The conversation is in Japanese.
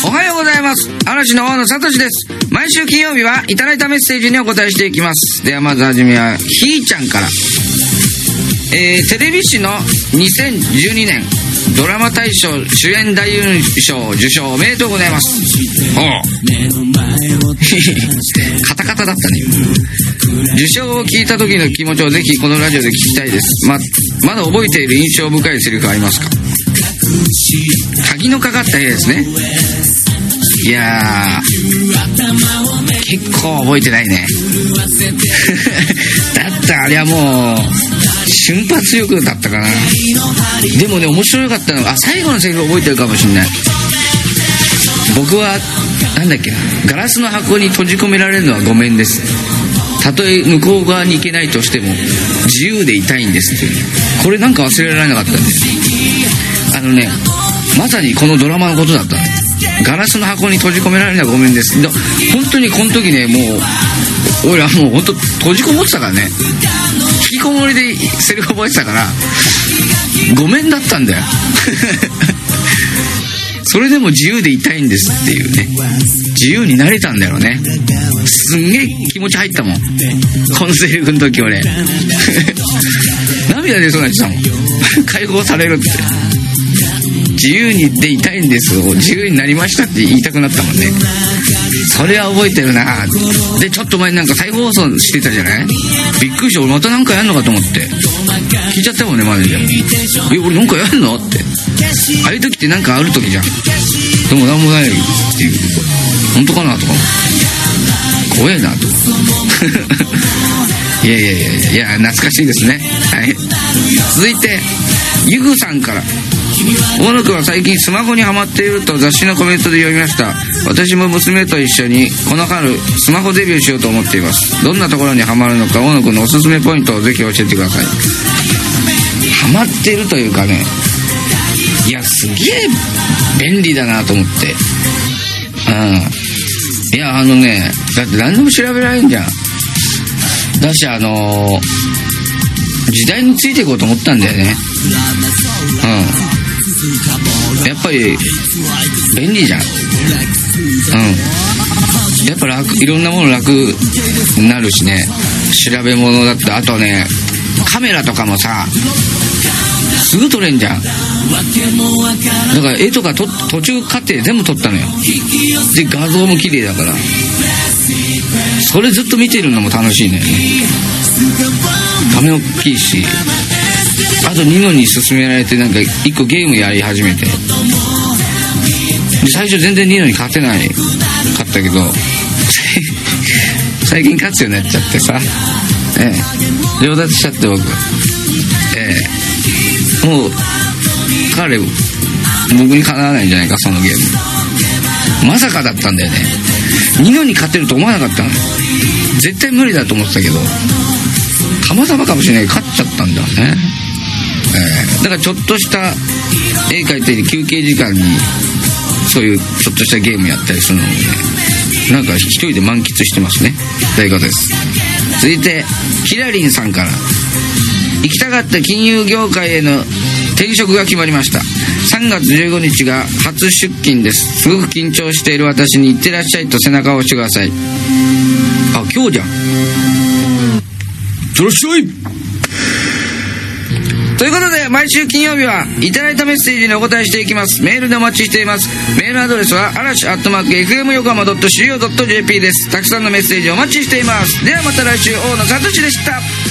おはようございます。嵐の大野聡です。毎週金曜日はいただいたメッセージにお答えしていきます。ではまずはじめはひーちゃんから、テレビ誌の2012年ドラマ大賞主演男優賞受賞おめでとうございます。カタカタだったね。受賞を聞いた時の気持ちをぜひこのラジオで聞きたいです。まだ覚えている印象深いセリフはありますか？鍵のかかった絵ですね。いやー、結構覚えてないね。だってあれはもう瞬発力だったかな。でもね、面白かったのが最後のセリフ覚えてるかもしれない。僕はなんだっけ、ガラスの箱に閉じ込められるのはごめんです。たとえ向こう側に行けないとしても自由でいたいんですっていう。これなんか忘れられなかったんです。まさにこのドラマのことだったね。ガラスの箱に閉じ込められるのはごめんです。本当にこの時ね、もう俺はもう本当閉じこもってたからね。引きこもりでセリフ覚えてたからごめんだったんだよ。それでも自由でいたいんですっていうね。自由になれたんだよね。すんげえ気持ち入ったもん、このセリフの時俺。涙出そうになってたもん。解放されるって、自由にでいたいんですを自由になりましたって言いたくなったもんね。それは覚えてるな。でちょっと前になんか再放送してたじゃない。びっくりして、俺またなんかやんのかと思って聞いちゃったもんね、マネージャー。俺なんかやんのって。ああいう時ってなんかある時じゃん。でもなんもないっていう、本当かなとか怖えなと。いや懐かしいですね。はい、続いてゆぐさんから、大野くんは最近スマホにハマっていると雑誌のコメントで読みました。私も娘と一緒にこの春スマホデビューしようと思っています。どんなところにハマるのか、大野くんのおすすめポイントをぜひ教えてください。ハマっているというかね、いやすげえ便利だなと思って。いやだって何でも調べられるんじゃん。だし時代についていこうと思ったんだよね。やっぱり便利じゃん。やっぱいろんなもの楽になるしね。調べ物だって、あとねカメラとかもさすぐ撮れんじゃん。だから絵とか途中過程全部撮ったのよ。で画像も綺麗だから、それずっと見てるのも楽しいのよね。画面大きいし、あとニノに勧められてなんか一個ゲームやり始めて、で最初全然ニノに勝てないかったけど最近勝つようになっちゃってさ、上達しちゃって僕、もう僕にかなわないんじゃないか、そのゲーム。まさかだったんだよね。ニノに勝てると思わなかったの。絶対無理だと思ってたけど、たまたまかもしれないけど勝っちゃったんだよね。だからちょっとした絵描いたり休憩時間にそういうちょっとしたゲームやったりするのもね、なんか一人で満喫してますね。ということです。続いてキラリンさんから、行きたかった金融業界への転職が決まりました。3月15日が初出勤です。すごく緊張している私に行ってらっしゃいと背中を押してください。あ、今日じゃん。いってらっしゃい。ということで毎週金曜日はいただいたメッセージにお答えしていきます。メールでお待ちしています。メールアドレスはarash@fmyokohama.co.jp です。たくさんのメッセージお待ちしています。ではまた来週、大野聡でした。